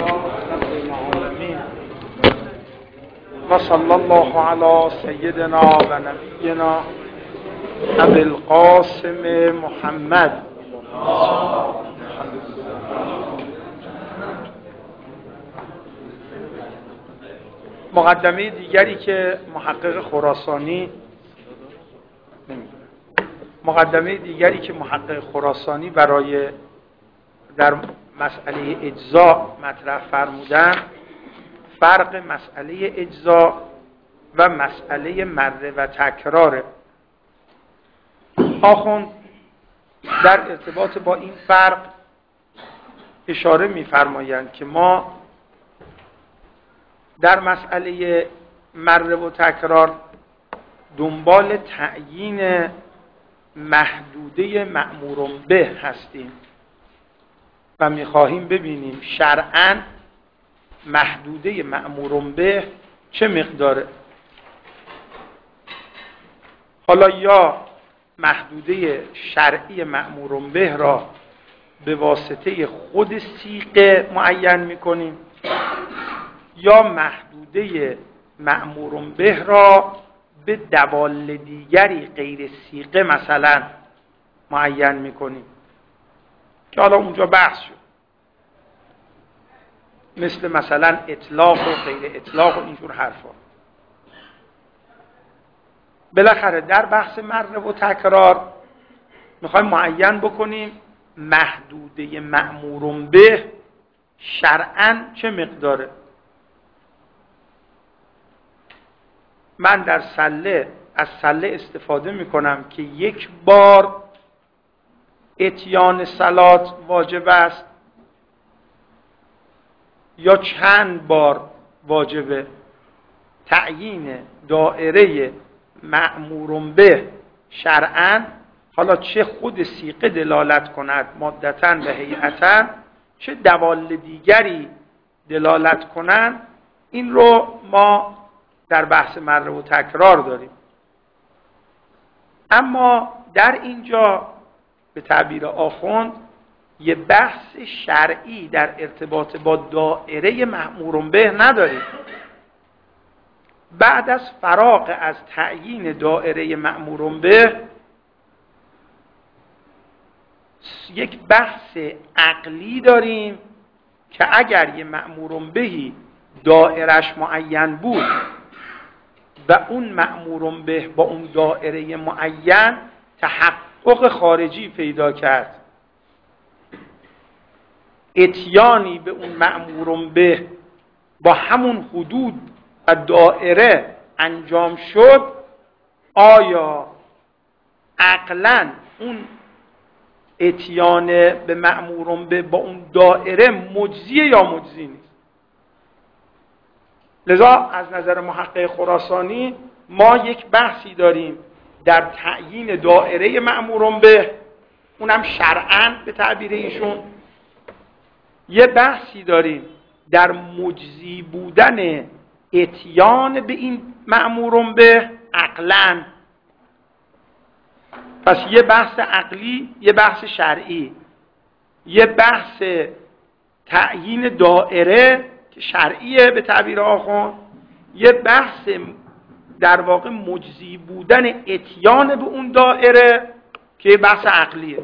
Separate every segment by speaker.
Speaker 1: رب العالمین و صلی الله علی سیدنا و نبینا ابی القاسم محمد. مقدمه دیگری که محقق خراسانی برای در مسئله اجزا مطرح فرمودن، فرق مسئله اجزا و مسئله مره و تکراره. آخوند در ارتباط با این فرق اشاره می‌فرمایند که ما در مسئله مره و تکرار دنبال تعیین محدوده مأمور به هستیم و می‌خواهیم ببینیم شرعاً محدوده مأمور به چه مقداره. حالا یا محدوده شرعی مأمور به را به واسطه خود صیغه معین می‌کنیم یا محدوده مأمور به را به دواله دیگری غیر صیغه مثلا معین می‌کنیم که حالا اونجا بحث شد، مثلا اطلاق و غیر اطلاق و اینجور حرفا. بالاخره در بحث مره و تکرار میخوایم معین بکنیم محدوده مأمور به شرعاً چه مقداره. من در از سله استفاده میکنم که یک بار اتیان صلات واجب است یا چند بار واجبه. تعیین دائره مأمور به شرعاً، حالا چه خود صیغه دلالت کند مادتاً و هیئتاً، چه دوال دیگری دلالت کنند، این رو ما در بحث مره و تکرار داریم. اما در اینجا به تعبیر آخوند یه بحث شرعی در ارتباط با دائره مأمور به نداریم. بعد از فراغ از تعیین دائره مأمور به یک بحث عقلی داریم که اگر یه مأمور بهی دائرش معین بود و اون مأمور به با اون دائره معین تحقق خارجی پیدا کرد، اتیانی به اون مأمور به با همون حدود و دائره انجام شد، آیا عقلاً اون اتیان به مأمور به با اون دائره مجزیه یا مجزی نیست؟ لذا از نظر محقق خراسانی ما یک بحثی داریم در تعیین دائره مأمور به، اونم شرعاً به تعبیر ایشون. یه بحثی داریم در مجزی بودن اتیان به این مأمور به عقلاً. پس یه بحث عقلی، یه بحث شرعی، یه بحث تعیین دائره که شرعیه به تعبیر آخوند، یه بحث در واقع مجزی بودن اتیان به اون دائره که بحث عقلیه.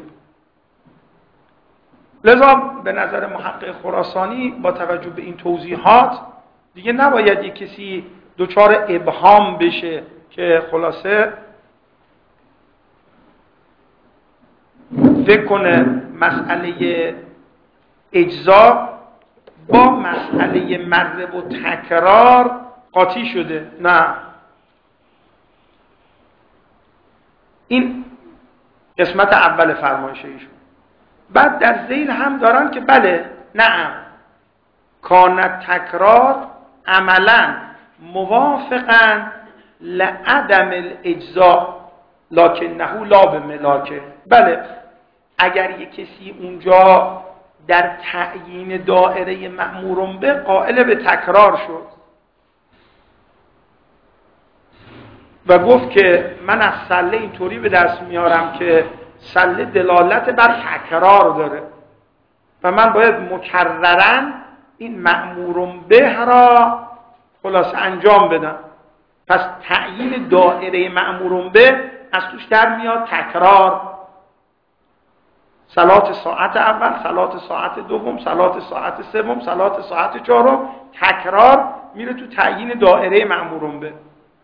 Speaker 1: لذا به نظر محقق خراسانی با توجه به این توضیحات دیگه نباید یک کسی دچار ابهام بشه که خلاصه فکر کنه مسئله اجزا با مسئله مره و تکرار قاطی شده. نه، این قسمت اول فرمایش ایشون. بعد در ذیل هم دارن که بله، نعم کانت تکرار عملا موافقا لعدم الاجزا لکنه لا به ملاکه. بله، اگر یک کسی اونجا در تعیین دائره مأمور به قائل به تکرار شد و گفت که من از سله اینطوری به دست میارم که سله دلالت بر تکرار داره و من باید مکررن این مأمور به را خلاص انجام بدن. پس تعیین دایره مأمور به از توش در میاد تکرار، صلات ساعت اول، صلات ساعت دوم، صلات ساعت سوم، صلات ساعت چهارم، تکرار میره تو تعیین دایره مأمور به.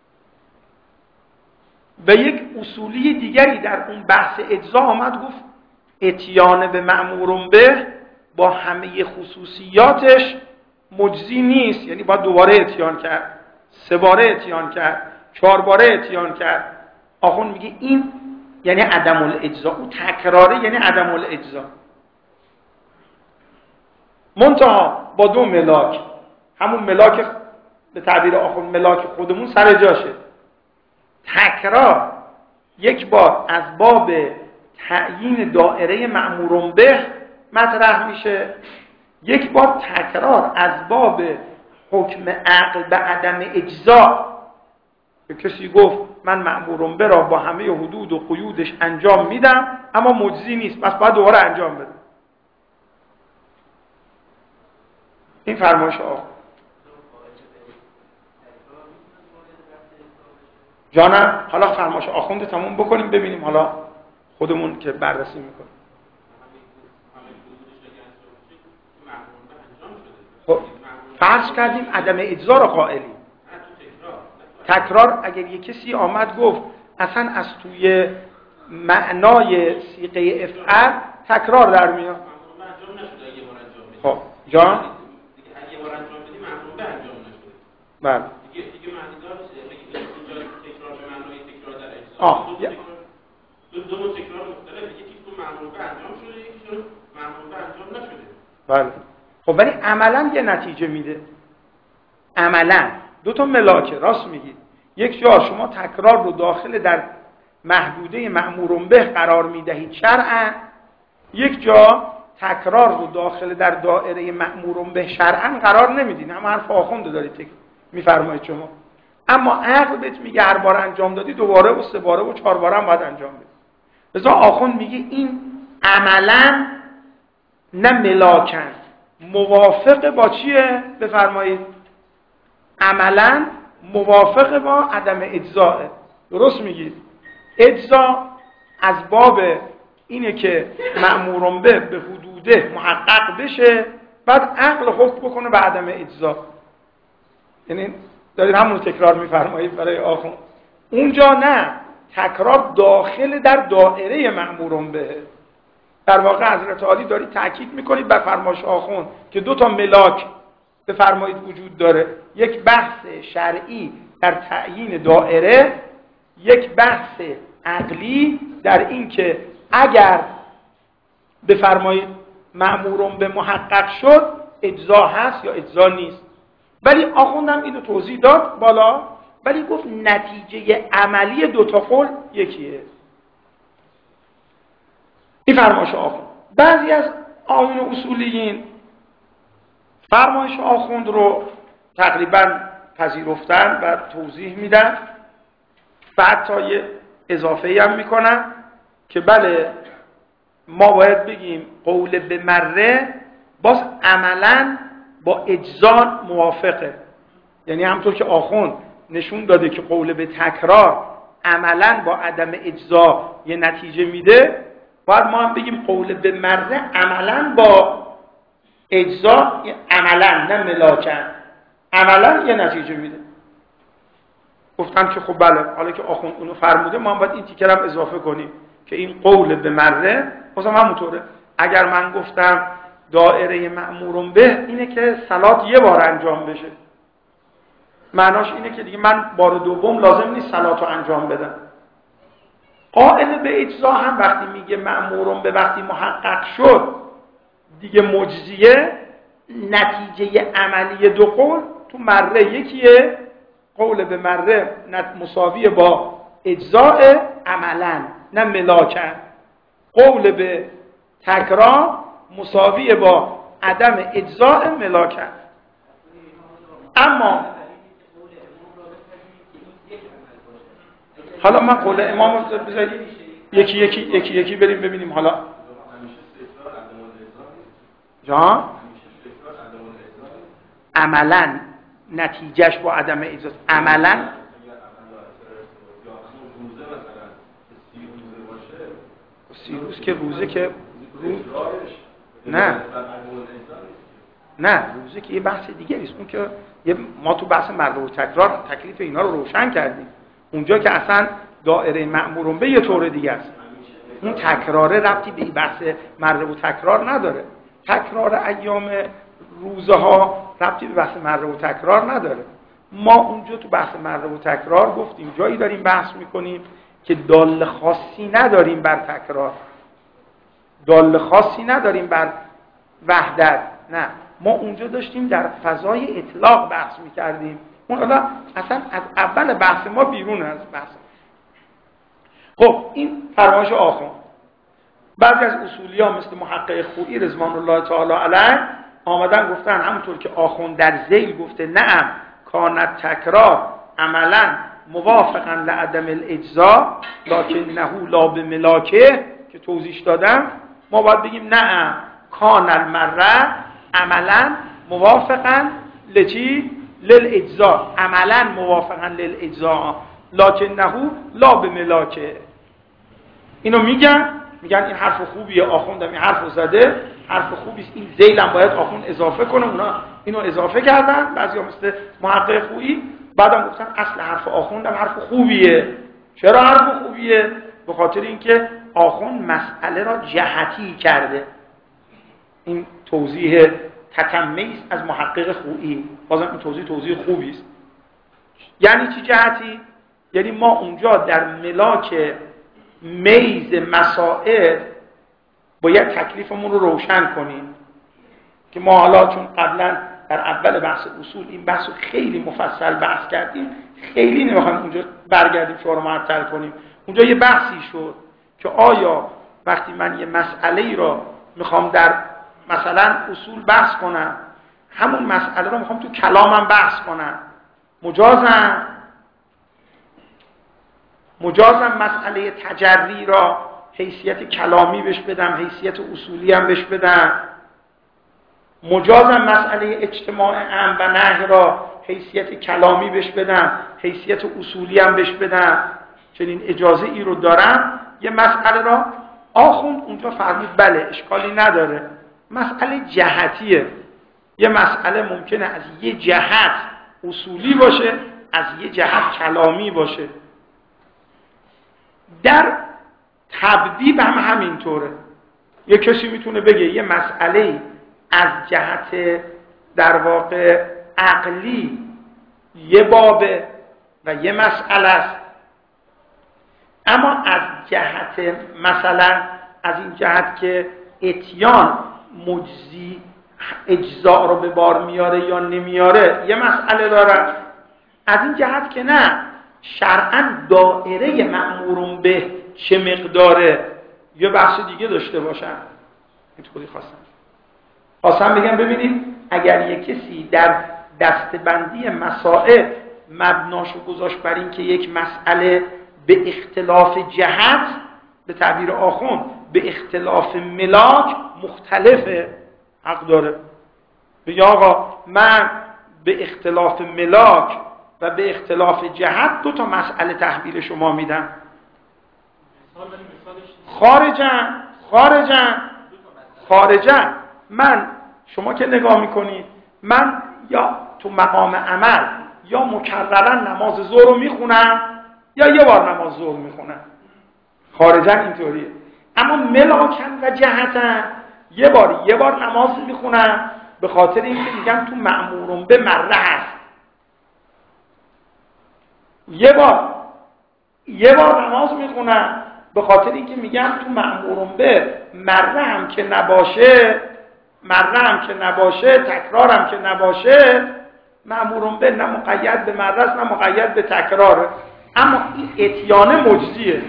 Speaker 1: و یک اصولی دیگری در اون بحث اجزا آمد گفت اتیان به مأمور به با همه خصوصیاتش مجزی نیست، یعنی باید دوباره اتیان کرد، 3 باره اتیان کرد، 4 باره اتیان کرد. آخوند میگه این یعنی عدم الاجزا، اون تکراره یعنی عدم الاجزا. منتها با 2 ملاک، همون ملاک به تعبیر آخوند ملاک خودمون سر جاشه. تکرار یک بار از باب تعیین دایره مأمور به مطرح میشه، یک بار تکرار از باب حکم عقل به عدم اجزا. کسی گفت من مأمور به را با همه حدود و قیودش انجام میدم اما مجزی نیست، پس باید دوباره انجام بده. این فرمایش آقا جانم. حالا فرمایش آخونده تموم بکنیم ببینیم حالا خودمون که بررسی میکنیم. خب فرض کردیم عدم اجزا را قائلیم. تکرار اگر یک کسی آمد گفت اصلا از توی معنای صیغه افعل تکرار در میاد. خب جان
Speaker 2: اگه یه بار انجام بدی مفهوم به انجام نشده.
Speaker 1: بله
Speaker 2: دیگه معنی داره اینجا تکرار به معنای تکرار در اجزا. دو نوع تکرار مختلف، یکی تو مفهوم به انجام شده، یکی تو مفهوم به انجام نشده.
Speaker 1: بله. خب ولی عملاً یه نتیجه میده. عملاً 2 تا ملاکه، راست میگید. یک جا شما تکرار رو داخل در محدوده مأمور به قرار میدهید شرعاً، یک جا تکرار رو داخل در دایره مأمور به شرعاً قرار نمیدین. هم حرف آخونده دارید میفرمایید شما، اما عقل بهت میگه هر بار انجام دادی دوباره و 3 باره و 4 باره هم باید انجام بدی. لذا آخوند میگه این عملاً نه ملاکن موافق با چیه؟ بفرمایید. عملاً موافق با عدم اجزاه. درست میگید. اجزا از باب اینه که مأمور به حدوده محقق بشه، بعد عقل حکم بکنه به عدم اجزا. یعنی دارید همون تکرار میفرمایید برای آخوند. اونجا نه، تکرار داخل در دایره مأمور به. در واقع حضرت عالی دارید تأکید میکنید بر فرمایش آخوند که 2 تا ملاک بفرمایید وجود داره. یک بحث شرعی در تعیین دایره، یک بحث عقلی در این که اگر بفرمایید مأمور به محقق شد اجزا هست یا اجزا نیست. ولی آخوندم اینو توضیح داد بالا، ولی گفت نتیجه عملی 2 تا قول یکیه. این فرمایش آخوند. بعضی از آیون اصولیین فرمایش آخوند رو تقریبا پذیرفتن و توضیح میدن و حتی یه اضافه هم میکنن که بله ما باید بگیم قول به مره باز عملاً با اجزا موافقه. یعنی همطور که آخوند نشون داده که قول به تکرار عملاً با عدم اجزا یه نتیجه میده، باید ما هم بگیم قول به مره عملاً با اجزا، عملاً نه ملاکن، عملاً یه نتیجه میده. گفتم که خب بله، حالا که آخوند اونو فرموده ما هم باید این تیکر هم اضافه کنیم که این قول به مره بازم همونطوره. اگر من گفتم دایره مأمور به اینه که صلات یه بار انجام بشه، معناش اینه که دیگه من بار دوم لازم نیست صلاتو انجام بدم. قائل به اجزا هم وقتی میگه مأمور به وقتی محقق شد دیگه مجزیه، نتیجه عملی 2 قول تو مره یکیه. قول به مره مساوی با اجزاء عملاً نه ملاکن. قول به تکرار مساوی با عدم اجزاء ملاکن. اما حالا من قول امام بذارید یکی بریم ببینیم. حالا جان عملا نتیجهش با عدم اجزاست. عملا سیروس که روزه که نه روزه که یه بحث دیگه نیست. اون که ما تو بحث مرد و تکرار تکلیف اینا رو روشن کردیم. اونجا که اصلا دایره مأمورون به یه طور دیگه است. اون تکراره ربطی به این بحث مرد و تکرار نداره. تکرار ایام روزه ها ربطی به بحث مرد و تکرار نداره. ما اونجا تو بحث مرد و تکرار گفتیم جایی داریم بحث میکنیم که دال خاصی نداریم بر تکرار، دال خاصی نداریم بر وحدت. نه، ما اونجا داشتیم در فضای اطلاق بحث میکردیم. اون حالا اصلا از اول بحث ما بیرون از بحث. خب این فرمایش آخوند. بعضی از اصولی ها مثل محقق خویی رضوان الله تعالی علیه آمدن گفتن همونطور که آخوند در ذیل گفته نعم کانت تکرار عملا موافقا لعدم الاجزا لکنه لا بملاکه که توضیح دادم، ما باید بگیم نعم کان المره عملا موافقا لچی للاجزا، عملا موافقا للاجزا لکنه لا بملاکه. اینو میگن این حرف خوبیه، آخوندم این حرفو زده، حرف خوبی است، این ذیل هم باید آخوند اضافه کنه. اونا اینو اضافه کردن، بعضیا مثل محقق خویی بعدم گفتن اصل حرف آخوندم حرف خوبیه. چرا حرف خوبیه؟ به خاطر اینکه آخوند مسئله را جهتی کرده. این توضیح تتمه است از محقق خویی. بازم این توضیح خوبی است. یعنی چی جهتی؟ یعنی ما اونجا در ملاک میز مسائل باید تکلیفمون رو روشن کنیم که ما حالا چون قبلا در اول بحث اصول این بحث رو خیلی مفصل بحث کردیم، خیلی نمیخوایم اونجا برگردیم شما رو معطل کنیم. اونجا یه بحثی شد که آیا وقتی من یه مسئله‌ای را میخوام در مثلا اصول بحث کنم، همون مسئله رو میخوام تو کلامم بحث کنم، مجازم مسئله تجری را حیثیت کلامی بهش بدم، حیثیت اصولی هم بهش بدم، مجازم مسئله اجتماع امر و نهی را حیثیت کلامی بهش بدم، حیثیت اصولی هم بهش بدم. چنین اجازه ای رو دارم. یه مسئله را آخوند اونجا فرمود بله اشکالی نداره، مسئله جهتیه. یه مسئله ممکنه از یه جهت اصولی باشه، از یه جهت کلامی باشه. در تبدیب هم همینطوره. یه کسی میتونه بگه یه مسئله از جهت در واقع عقلی یه بابه و یه مسئله است، اما از جهت مثلا از این جهت که اتیان مجزی اجزا رو به بار میاره یا نمیاره یه مسئله داره. از این جهت که نه شرعاً دایره مأمورون به چه مقداره یه بحث دیگه داشته باشن. اینطوری خواستم بگم ببینید اگر یک کسی در دسته‌بندی مسائل مبناشو گذاشت بر این که یک مسئله به اختلاف جهت، به تعبیر آخوند به اختلاف ملاک مختلفه، حق داره بگه آقا من به اختلاف ملاک و به اختلاف جهت دو تا مسئله تحویل شما میدم. خارجن من شما که نگاه میکنید من یا تو مقام عمل یا مکررا نماز ظهر رو میخونم یا یه بار نماز ظهر میخونم، خارجن اینطوریه. اما ملاکن و جهتن یه بار نماز میخونم به خاطر اینکه میگم تو مأمورون به مره هست، یه بار نماز میخونم به خاطر اینکه میگم تو مأمورون به مره هم که نباشه تکرارم که نباشه، مأمورون به نه مقید به مره است نه مقید به تکراره، اما این اتیانه مجزیه.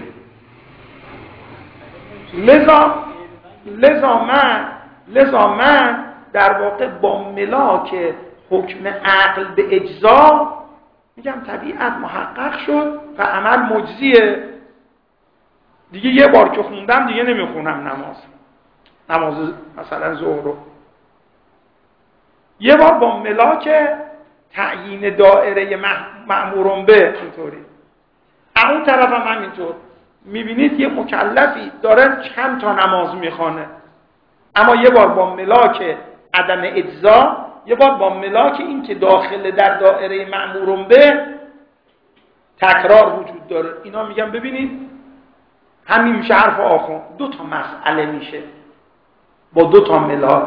Speaker 1: لذا من در واقع با ملاک حکم عقل به اجزا میگم طبیعت محقق شد و عمل مجزیه دیگه. یه بار که خوندم دیگه نمیخونم نماز مثلا ظهر رو. یه بار با ملاک تعیین دائره مأمورون به اینطوری. اون طرف هم همینطور. میبینید یه مکلفی داره چند تا نماز میخوانه، اما یه بار با ملاک عدم اجزا، یه بار با ملاک این که داخل در دائره مأمورون به تکرار وجود داره. اینا میگن ببینید همین میشه حرف آخون، 2 تا مسئله میشه با 2 تا ملاک.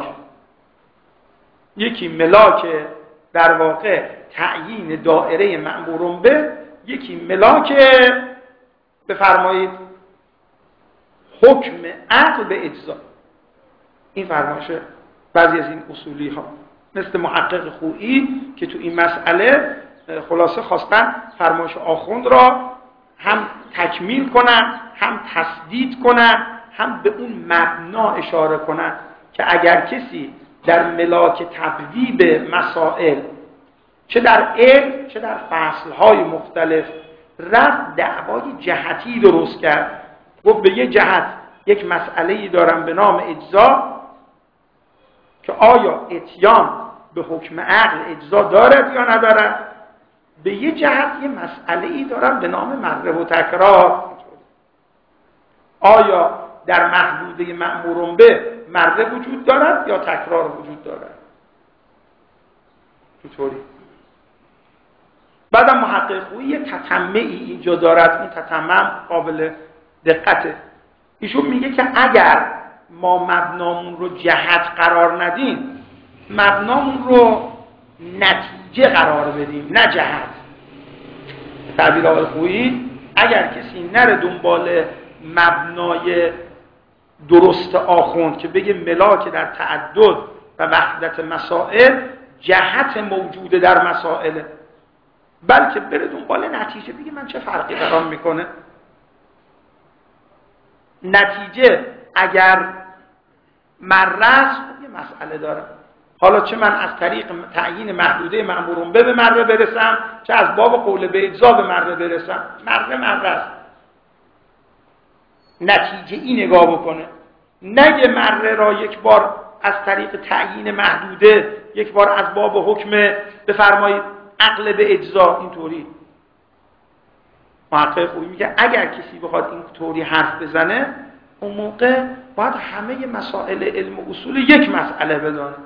Speaker 1: یکی ملاک در واقع تعیین دائره مأمورون به، یکی ملاک بفرمایید حکم عقل به اجزا. این فرمایش بعضی از این اصولی ها مثل محقق خویی که تو این مسئله خلاصه خواستن فرمایش آخوند را هم تکمیل کنن، هم تسدید کنن، هم به اون مبنا اشاره کنن که اگر کسی در ملاک تبویب مسائل چه در علم چه در فصلهای مختلف رفت دعوای جهتی درست کرد، گفت به یه جهت یک مسئله‌ای دارم به نام اجزا که آیا اتیان به حکم عقل اجزا دارد یا ندارد، به یه جهت یه مسئله‌ای دارم به نام مره و تکرار، آیا در محدوده مأمورون به مره وجود دارد یا تکرار وجود دارد. اینطوری بعدم محقق خویی یه تتمه‌ای اینجا دارد. این تتمه قابل دقته. ایشون میگه که اگر ما مبنامون رو جهت قرار ندیم، مبنامون رو نتیجه قرار بدیم نه جهت. تعبیر آقای خویی اگر کسی نره دنبال مبنای درست آخوند که بگه ملاک در تعدد و وحدت مسائل جهت موجوده در مسائل، بلکه بره دنبال نتیجه، بگه من چه فرقی برام میکنه. نتیجه اگر مررس یه مسئله داره، حالا چه من از طریق تعیین محدوده مأمورون به مره برسم، چه از باب قول به اجزا به مره برسم، مررس نتیجه ای نگاه بکنه. نگه مره را یک بار از طریق تعیین محدوده، یک بار از باب حکم بفرمایید عقل به اجزا. اینطوری محقق خویی میگه اگر کسی بخواد این طوری حرف بزنه، اون موقع باید همه مسائل علم و اصول یک مسئله بدانه.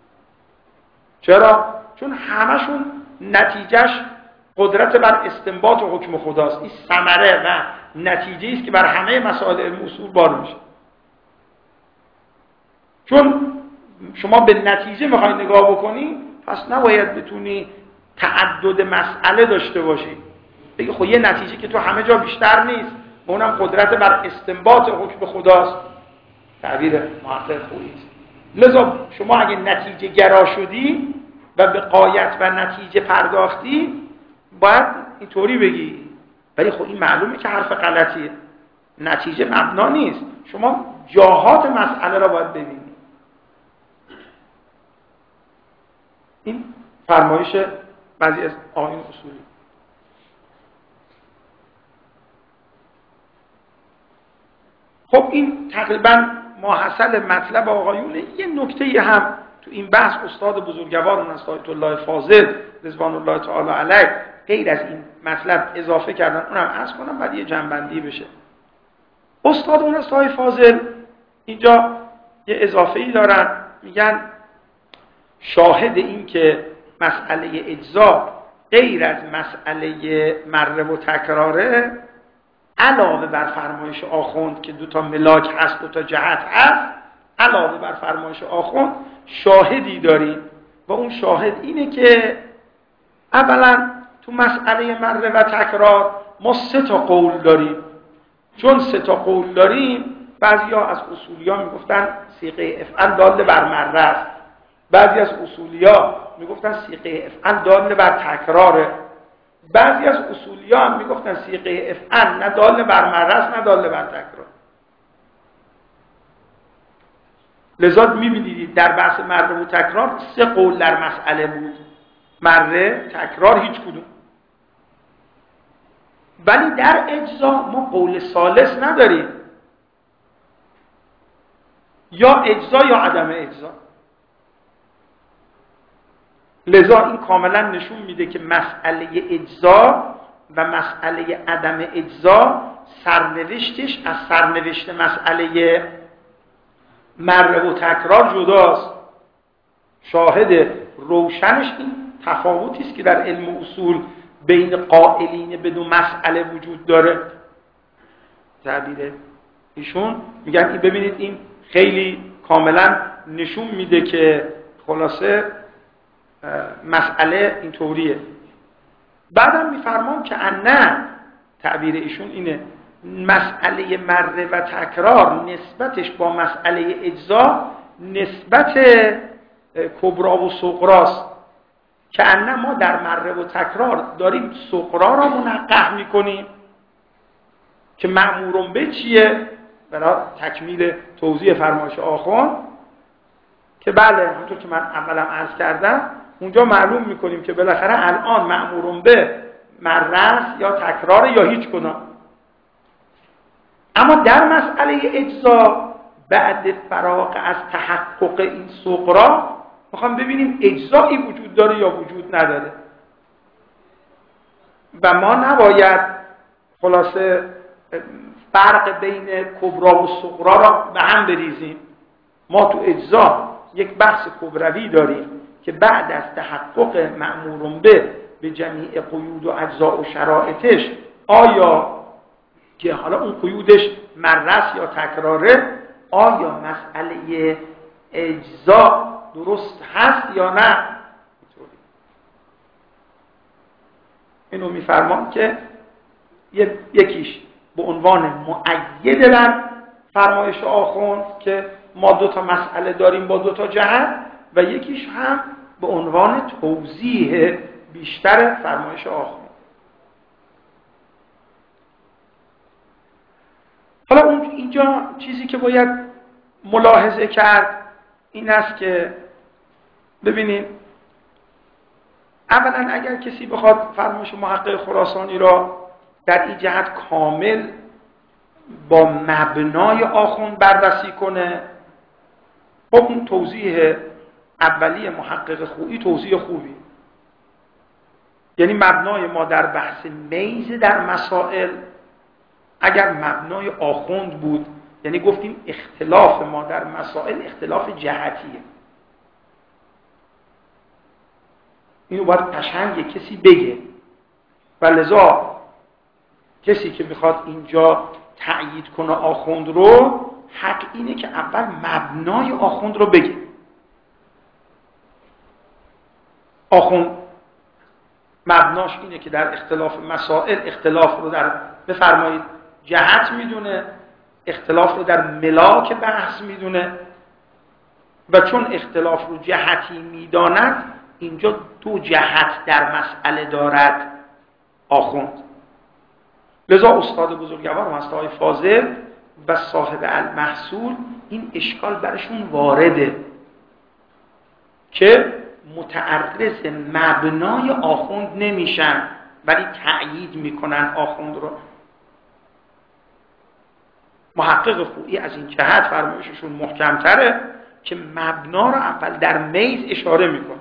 Speaker 1: چرا؟ چون همشون نتیجهش قدرت بر استنباط و حکم خداست. این ثمره و نتیجه است که بر همه مسائل علم و اصول بار میشه. چون شما به نتیجه میخواید نگاه بکنی، پس نباید بتونی تعدد مسئله داشته باشی. بگی خب یه نتیجه که تو همه جا بیشتر نیست، و اونم قدرت بر استنباط حکم خداست. تعبیر محقق خویی است. لذا شما اگه نتیجه گرا شدی و به غایت و نتیجه پرداختی، باید اینطوری بگی. ولی خب این معلومه که حرف غلطیه. نتیجه مبنا نیست. شما جاهات مسئله را باید ببینید. این فرمایش بعضی از آیین اصولی. خب این تقریبا ماحصل مطلب آقایونه. یه نکته هم تو این بحث استاد بزرگوارون از آیت الله فاضل رضوان الله تعالی علیه غیر از این مطلب اضافه کردن، اونم عرض کنم بعد یه جنبندی بشه. استادون از آیت فاضل اینجا یه اضافه‌ای دارن، میگن شاهد این که مسئله اجزا غیر از مسئله مره و تکراره، علاوه بر فرمایش آخوند که 2 تا ملاک هست 2 تا جهت هست، علاوه بر فرمایش آخوند شاهدی داریم و اون شاهد اینه که اولا تو مسئله مره و تکرار ما 3 تا قول داریم. چون 3 تا قول داریم، بعضیا از اصولیان میگفتن صیغه افعل دال بر مره است، بعضی از اصولیا میگفتن صیغه افعل دال بر تکراره، بعضی از اصولیا میگفتن صیغه افعل نه دال بر مره است نه دال بر تکرار. لذا میبینید در بحث مره و تکرار 3 قول در مسئله بود، مره، تکرار، هیچ کدوم. ولی در اجزا ما قول ثالث نداریم، یا اجزا یا عدم اجزا. لذا این کاملا نشون میده که مسئله اجزا و مسئله عدم اجزا سرنوشتش از سرنوشت مسئله مره و تکرار جداست. شاهد روشنش این تفاوتی است که در علم اصول بین قائلین به دو مسئله وجود داره. تعبیر ایشون میگن این ببینید این خیلی کاملا نشون میده که خلاصه مسئله اینطوریه. بعدم میفرمان که نه، تعبیر ایشون اینه، مسئله مره و تکرار نسبتش با مسئله اجزا نسبت کبرا و صغراست، که ان ما در مره و تکرار داریم صغرا را منقح میکنیم که مأمورون به چیه؟ برای تکمیل توضیح فرمایش آخوند که بله همونطور که من اولم عرض کردم اونجا معلوم میکنیم که بالاخره الان مأمورون به مره یا تکرار یا هیچ کدام. اما در مسئله اجزا بعد فراغ از تحقق این صغرا میخوام ببینیم اجزایی وجود داره یا وجود نداره و ما نباید خلاصه فرق بین کبرا و صغرا را به هم بریزیم. ما تو اجزا یک بحث کبروی داریم که بعد از تحقق مأمورون به جمیع قیود و اجزا و شرایطش آیا که حالا اون قیودش مرس یا تکراره، آیا مسئله اجزا درست هست یا نه. اینو میفرمان که یکیش به عنوان مؤید در فرمایش آخوند که ما دو تا مسئله داریم با دو تا جهت، و یکیش هم به عنوان توضیح بیشتر فرمایش آخوند. حالا اینجا چیزی که باید ملاحظه کرد این است که ببینید اولا اگر کسی بخواد فرمایش محقق خراسانی را در این جهت کامل با مبنای آخوند بررسی کنه، خب اون توضیح اولی محقق خویی توضیح خوبی، یعنی مبنای ما در بحث میز در مسائل اگر مبنای آخوند بود، یعنی گفتیم اختلاف ما در مسائل اختلاف جهتیه، اینو باید قشنگ کسی بگه و لذا کسی که میخواد اینجا تأیید کنه آخوند رو، حق اینه که اول مبنای آخوند رو بگه. آخوند مبناش اینه که در اختلاف مسائل اختلاف رو در بفرمایید جهت میدونه، اختلاف رو در ملاک بحث میدونه، و چون اختلاف رو جهتی میداند اینجا دو جهت در مسئله دارد آخوند. لذا استاد بزرگوار هست آقای فاضل و صاحب المحصول این اشکال برشون وارده که متعرض مبنای آخوند نمیشن ولی تأیید میکنن آخوند رو. محقق خویی از این جهت فرمایششون محکمتره که مبنا رو اول در میز اشاره میکنه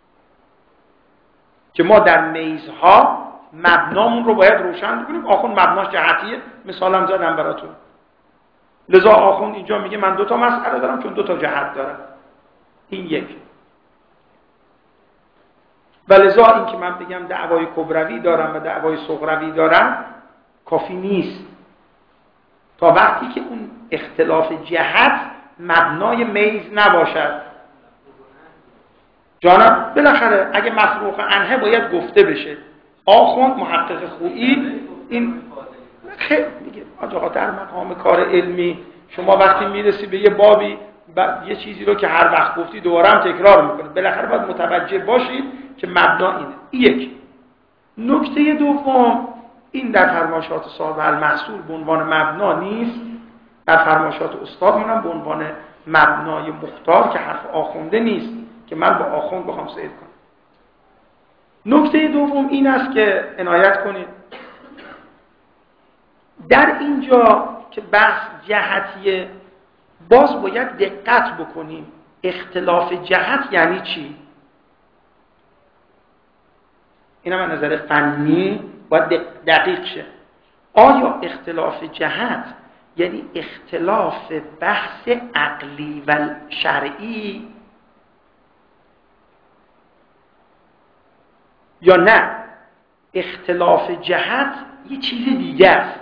Speaker 1: که ما در میزها مبنامون رو باید روشن کنیم. آخوند مبناش جهتیه، مثالم زدم براتون. لذا آخوند اینجا میگه من دو تا مسئله دارم چون دو تا جهت دارم. این یک. و لذا این که من بگم دعوای کبروی دارم و دعوای صغروی دارم کافی نیست تا وقتی که اون اختلاف جهت مبنای میز نباشد. جانم بالاخره اگه مفروغ عنه باید گفته بشه. آخوند محقق خویی این خیلی میگه آقا در مقام کار علمی شما وقتی میرسی به یه بابی و یه چیزی رو که هر وقت گفتی دوباره هم تکرار میکنه، بالاخره باید متوجه باشید که مبنا اینه. یک. نکته دوم، این در فرمایشات صاحب المحصول به عنوان مبنا نیست، در فرمایشات استاد میونم به عنوان مبنای مختار که حرف آخونده نیست که من با آخوند بخوام صید کنم. نکته دوم این است که عنایت کنید در اینجا که بحث جهتیه باز باید دقت بکنیم اختلاف جهت یعنی چی. اینم از نظر فنی باید دقیق شه. آیا اختلاف جهت یعنی اختلاف بحث عقلی و شرعی یا نه اختلاف جهت یه چیز دیگه است؟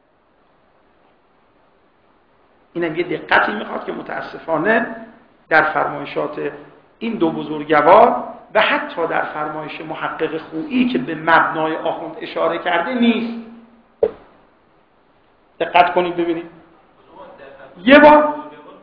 Speaker 1: اینم یه دقتی میخواد که متاسفانه در فرمایشات این دو بزرگوار و حتی در فرمایش محقق خویی که به مبنای آخوند اشاره کرده نیست. دقت کنید ببینید. یه بار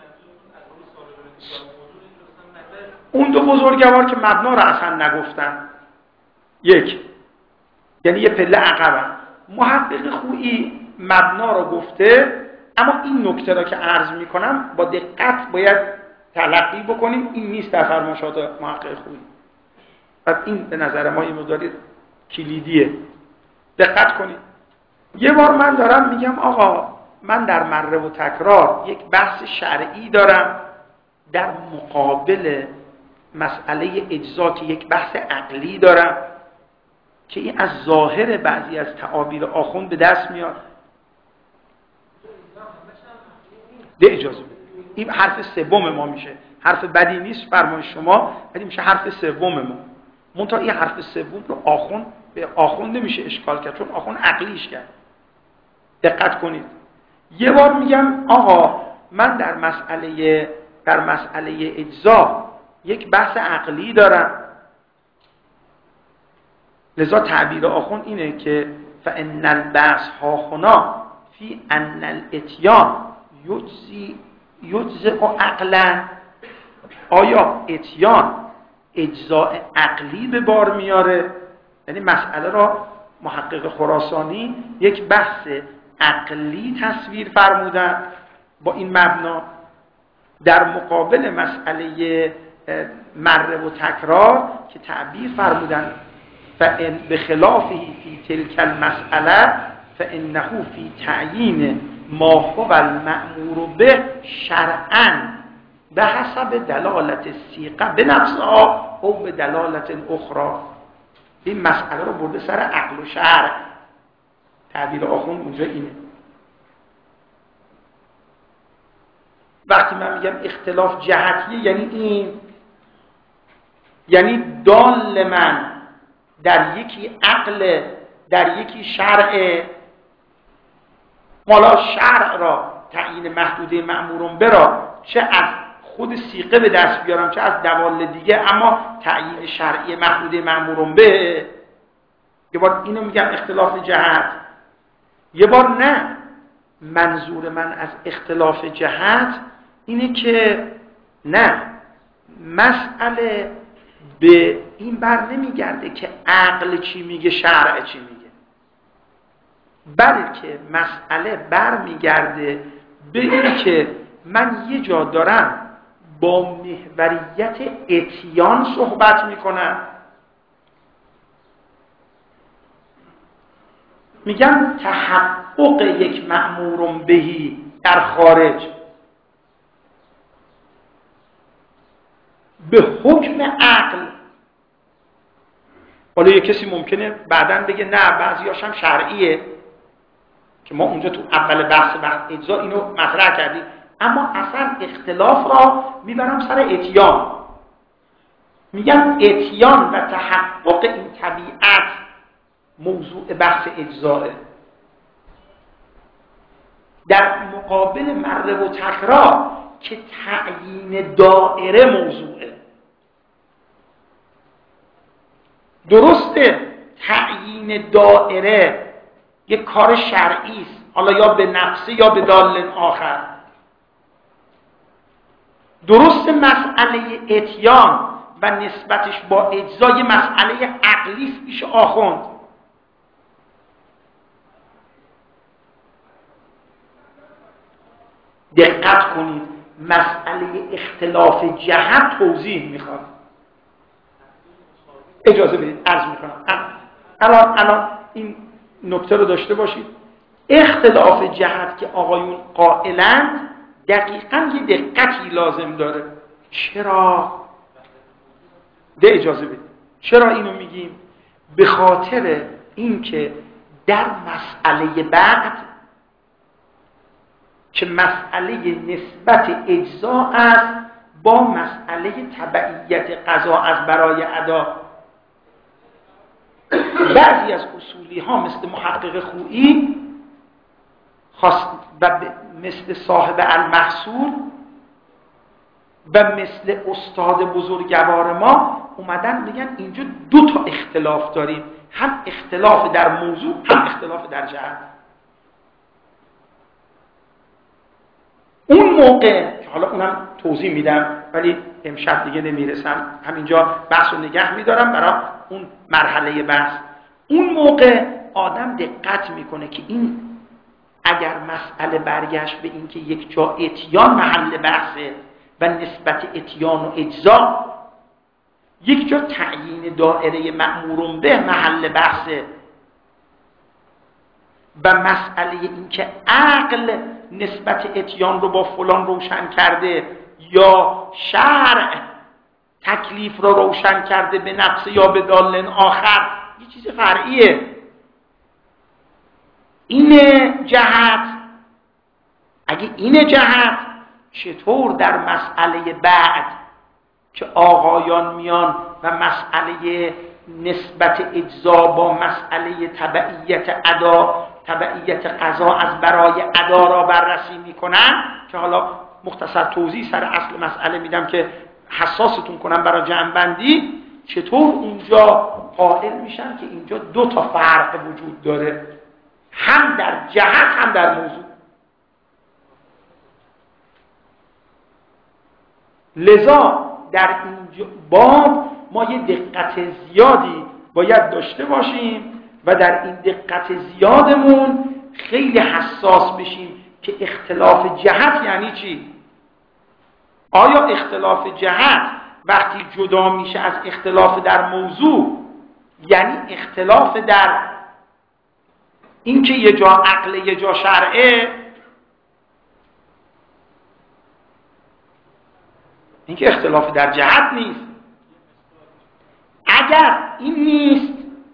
Speaker 1: اون دو بزرگوار که مبنا رو اصلا نگفتن، یک یعنی یه پله عقبن. محقق خویی مبنا رو گفته، اما این نکته را که عرض میکنم با دقت باید تلقی بکنیم، این نیست در فرمایشات محقق خویی. پس این به نظر ما این مقداری کلیدیه. دقت کنید. یه بار من دارم میگم آقا من در مره و تکرار یک بحث شرعی دارم در مقابل مسئله اجزا که یک بحث عقلی دارم که این از ظاهر بعضی از تعابیر آخوند به دست میاد. ده اجازه بده. این حرف سوم ما میشه. حرف بدی نیست فرمایش شما، ولی میشه حرف سوم ما. منتها این حرف سوم رو آخوند به آخوند نمیشه اشکال کرد، چون آخوند عقلیش کرد. دقت کنید. یه بار میگم آقا من در مسئله اجزا یک بحث عقلی دارم، لذا تعبیر آخوند اینه که فإن البحث هاهنا فی ان الاتیان یجزئ عقلا. آیا اتیان اجزاء عقلی به بار میاره؟ یعنی مسئله را محقق خراسانی یک بحث عقلی تصویر فرمودن با این مبنا، در مقابل مسئله مره و تکرار که تعبیر فرمودن فإن بخلافه فی تلک المسئله فإنه فی تعیین ما هو المأمور به شرعا به حسب دلالت السیغه بنفسها او به دلالت اخرى. این مسئله رو برده سر عقل و شرع. تعبیر آخوند اونجا اینه. وقتی من میگم اختلاف جهتیه یعنی این، یعنی دال من در یکی عقل در یکی شرع، مالا شرع را تعیین محدوده مأمورون برا چه از خود سیغه به دست بیارم چه از دواله دیگه، اما تعیین شرعی محدوده مأمورون به. یه بار اینو میگم اختلاف جهت، یه بار نه. منظور من از اختلاف جهت اینه که نه، مسئله به این بر نمیگرده که عقل چی میگه شرع چی میگه، بلکه مسئله بر میگرده به این که من یه جا دارم با محوریت اتیان صحبت میکنم، میگم تحقق یک مأمور بهی در خارج به حکم عقل. حالا یه کسی ممکنه بعداً بگه نه بعضیاش هم شرعیه که ما اونجا تو اول بحث اجزا اینو مطرح کردیم، اما اصلا اختلاف را میبرم سر اتیان. میگم اتیان و تحقق این طبیعت موضوع بحث اجزاه، در مقابل مره و تکرار که تعیین دائره موضوعه. درسته تعیین دائره یک کار شرعی است، حالا یا به نفسه یا به دال آخر. درسته مسئله اتیان و نسبتش با اجزا یه مسئله عقلی است پیش آخوند، دقت کنید. مسئله اختلاف جهت توضیح میخواد. اجازه بدید عرض میکنم. الان این نکته رو داشته باشید. اختلاف جهت که آقایون قائلند دقیقاً یه دقتی لازم داره. چرا؟ ده اجازه بدید. چرا اینو میگیم؟ به خاطر اینکه در مسئله بعد که مسئله نسبت اجزا است با مسئله تبعیت قضا از برای ادا، بعضی از اصولی ها مثل محقق خویی و مثل صاحب المحصول و مثل استاد بزرگوار ما اومدن میگن اینجا دو تا اختلاف داریم، هم اختلاف در موضوع هم اختلاف در جهت. اون موقع که حالا اونم توضیح میدم ولی امشب دیگه نمیرسم، همینجا بحث رو نگه میدارم برای اون مرحله بحث. اون موقع آدم دقت میکنه که این اگر مسئله برگشت به این که یک جا اتیان محل بحثه و نسبت اتیان و اجزا، یک جا تعیین دائره مأمور به محل بحثه و مسئله این که عقل نسبت اتیان رو با فلان روشن کرده یا شرع تکلیف رو روشن کرده به نقص یا به دال آخر، یه چیز فرعیه. این جهت، اگه این جهت چطور در مسئله بعد که آقایان میان و مسئله نسبت اجزا با مسئله تبعیت ادا، تبعیت قضا از برای ادا را بررسی میکنن، که حالا مختصر توضیح سر اصل مسئله میدم که حساستون کنم برای جمع‌بندی، چطور اونجا قائل میشن که اینجا دو تا فرق وجود داره، هم در جهت هم در موضوع. لذا در این باب ما یه دقت زیادی باید داشته باشیم و در این دقت زیادمون خیلی حساس بشیم که اختلاف جهت یعنی چی؟ آیا اختلاف جهت وقتی جدا میشه از اختلاف در موضوع یعنی اختلاف در اینکه یه جا عقل یه جا شرعه؟ اینکه اختلاف در جهت نیست. اگر این نیست،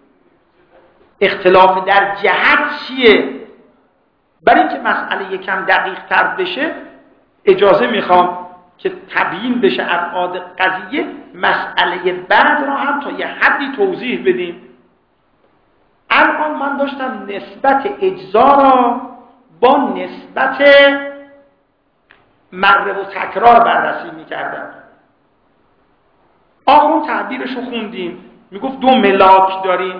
Speaker 1: اختلاف در جهت چیه؟ برای اینکه مسئله یکم دقیق تر بشه اجازه میخوام که تبیین بشه ابعاد قضیه، مسئله بعد را هم تا یه حدی توضیح بدیم. الان من داشتم نسبت اجزا را با نسبت مره و تکرار بررسی میکردم. آقا تعبیرشو خوندیم، میگفت دو ملاک داریم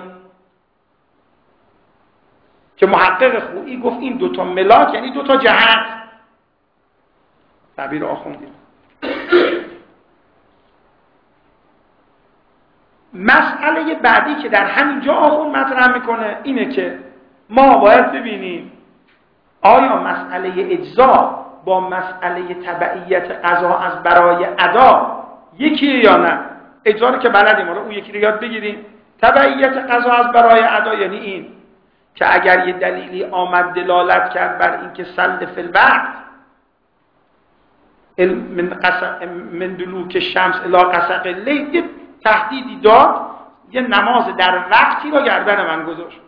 Speaker 1: که محقق خویی گفت این دوتا ملاک یعنی دوتا جهت. تعبیر آقا خوندیم. مسئله بعدی که در همین جا آخون مطرح میکنه اینه که ما باید ببینیم آیا مسئله اجزا با مسئله تبعیت قضا از برای ادا یکیه یا نه. اجزا رو که بلدیم، حالا اون یکی رو یاد بگیریم. تبعیت قضا از برای ادا یعنی این که اگر یه دلیلی آمد دلالت کرد بر اینکه سلد فی الوقت من دلوک شمس الی غسق اللیل تهدیدی داد، یه نماز در وقتی رو گردن من گذاشت.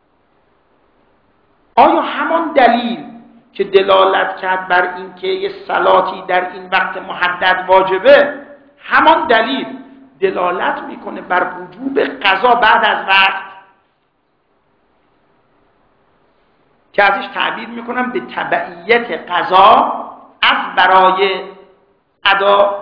Speaker 1: آیا همان دلیل که دلالت کرد بر اینکه یه صلاتی در این وقت محدد واجبه، همان دلیل دلالت میکنه بر وجوب قضا بعد از وقت که ازش تعبیر میکنم به تبعیت قضا از برای ادا،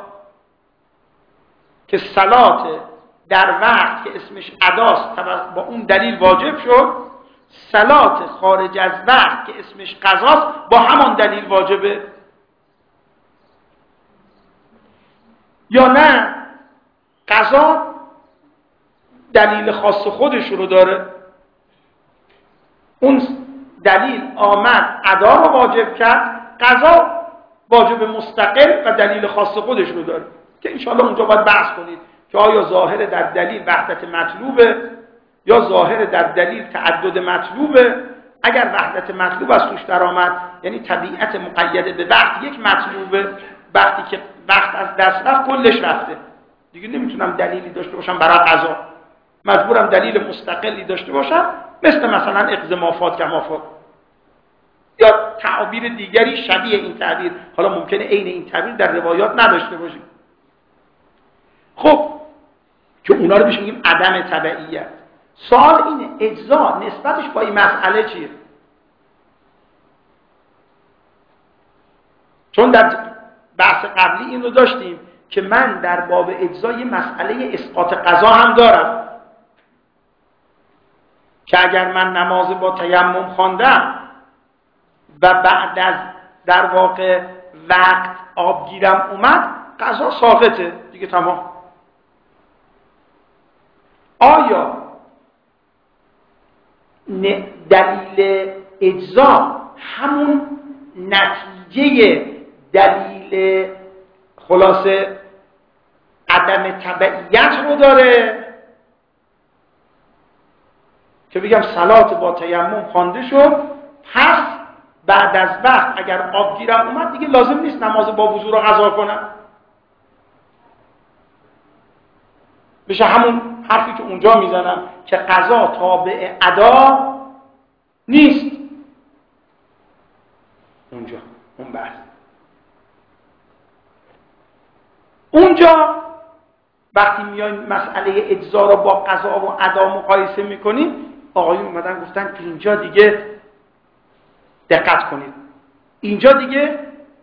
Speaker 1: که صلات در وقت که اسمش اداست با اون دلیل واجب شد، صلات خارج از وقت که اسمش قضاست با همان دلیل واجبه. یا نه قضا دلیل خاص خودش رو داره، اون دلیل آمد ادا رو واجب کرد، قضا واجب مستقل و دلیل خاص خودش رو داره که انشاءالله اونجا باید بحث کنید که آیا ظاهر در دلیل وحدت مطلوبه یا ظاهر در دلیل تعدد مطلوبه. اگر وحدت مطلوب از توش در آمد یعنی طبیعت مقیده به وقت یک مطلوبه، وقتی که وقت از دست رفت کلش رفته، دیگه نمیتونم دلیلی داشته باشم برای قضا. مجبورم دلیل مستقلی داشته باشم، مثل مثلا اقزمافات کمافات یا تعابیر دیگری شبیه این تعبیر. حالا ممکنه عین این تعبیر در روایات نداشته باشیم. خب که اونا رو بهش میگیم عدم تبعیت. سوال اینه اجزا نسبتش با این مسئله چیه؟ چون در بحث قبلی این رو داشتیم که من در باب اجزا یه مسئله اسقاط قضا هم دارم که اگر من نماز با تیمم خواندم و بعد از در واقع وقت آبگیرم اومد، قضا ساقطه دیگه، تمام. آیا دلیل اجزا همون نتیجه دلیل خلاصه عدم تبعیت رو داره که بگم صلات با تیمم خوانده شد، پس بعد از وقت اگر آبگیرم اومد دیگه لازم نیست نماز با وضو رو قضا کنم؟ بشه همون حرفی که اونجا میزنم که قضا تابع ادا نیست. اونجا اون بحث اونجا وقتی میایم مسئله اجزا رو با قضا و ادا مقایسه میکنیم، آقایون اومدن گفتن اینجا دیگه دقت کنید، اینجا دیگه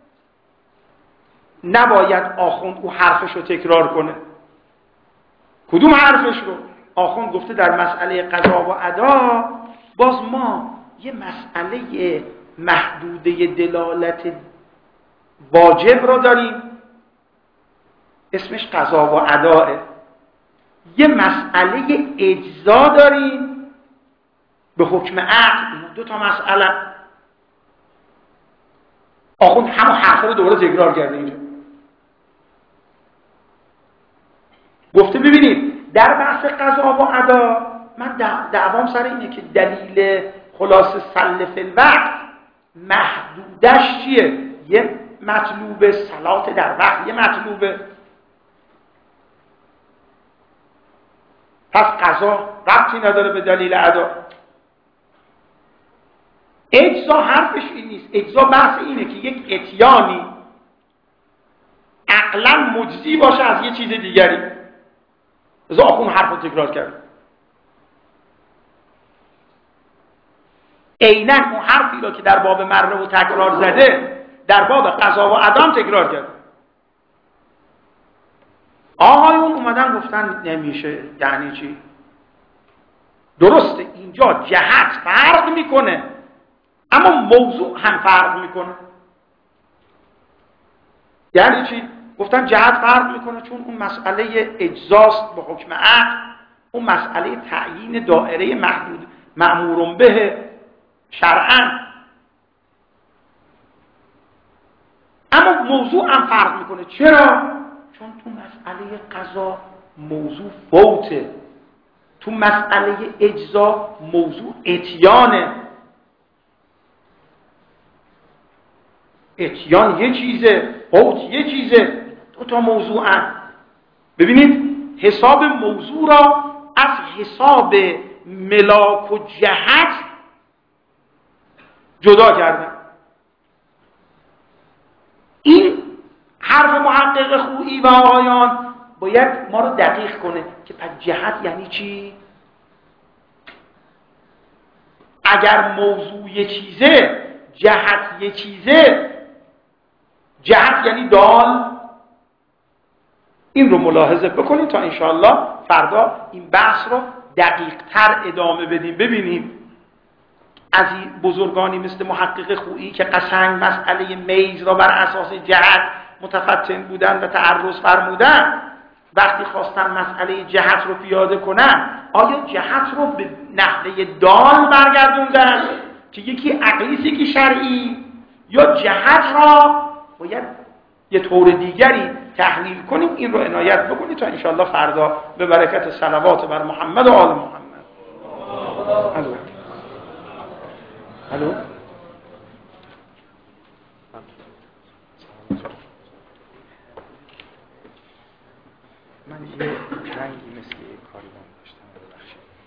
Speaker 1: نباید آخوند او حرفش رو تکرار کنه. کدوم حرفش رو؟ آخوند گفته در مسئله قضا و ادا باز ما یه مسئله محدوده دلالت واجب رو داریم، اسمش قضا و اداه. یه مسئله اجزا داریم به حکم عقل. دو تا مسئله. آخوند همون حرف رو دوباره تکرار کرده اینجا. گفته ببینید در بحث قضا و ادا من دعوام سر اینه که دلیل خلاص سل فی الوقت محدودش چیه؟ یه مطلوب صلات در وقت، یه مطلوبه. پس قضا ربطی نداره به دلیل ادا. اجزا حرفش این نیست. اجزا بحث اینه که یک اتیانی عقلا مجزی باشه از یه چیز دیگری. از آخون حرف رو تکرار کرد. عیناً اون حرفی رو که در باب مره و تکرار زده در باب قضا و ادا تکرار کرد. آقایون اومدن گفتن نمیشه. یعنی چی؟ درسته اینجا جهت فرق میکنه اما موضوع هم فرق میکنه. یعنی چی؟ گفتن جهت فرق میکنه چون اون مسئله اجزاست به حکم عقل، اون مسئله تعیین دائره محدود مأمور به شرعاً، اما موضوع هم فرق میکنه. چرا؟ چون تو مسئله قضا موضوع فوته، تو مسئله اجزا موضوع اتیانه. اتیان یه چیزه، فوت یه چیزه، دو تا موضوعن. ببینید حساب موضوع را از حساب ملاک و جهت جدا کردن. این حرف محقق خویی و آقایان باید ما رو دقیق کنه که پس جهت یعنی چی؟ اگر موضوع یه چیزه، جهت یه چیزه، جهت یعنی دال. این رو ملاحظه بکنید تا انشاءالله فردا این بحث رو دقیق تر ادامه بدیم. ببینیم از این بزرگانی مثل محقق خویی که قشنگ مسئله میز را بر اساس جهت متفتن بودن و تعرض فرمودن، وقتی خواستن مسئله جهت رو پیاده کنن آیا جهت رو به نحوه دال برگردوندن که یکی عقلیست یکی شرعی، یا جهت را باید یه طور دیگری تحلیل کنیم؟ این رو عنایت بکنید تا انشاءالله فردا به برکت صلوات بر محمد و آل محمد. الو من یه رنگی مثل یه کاری من داشتم ببخشید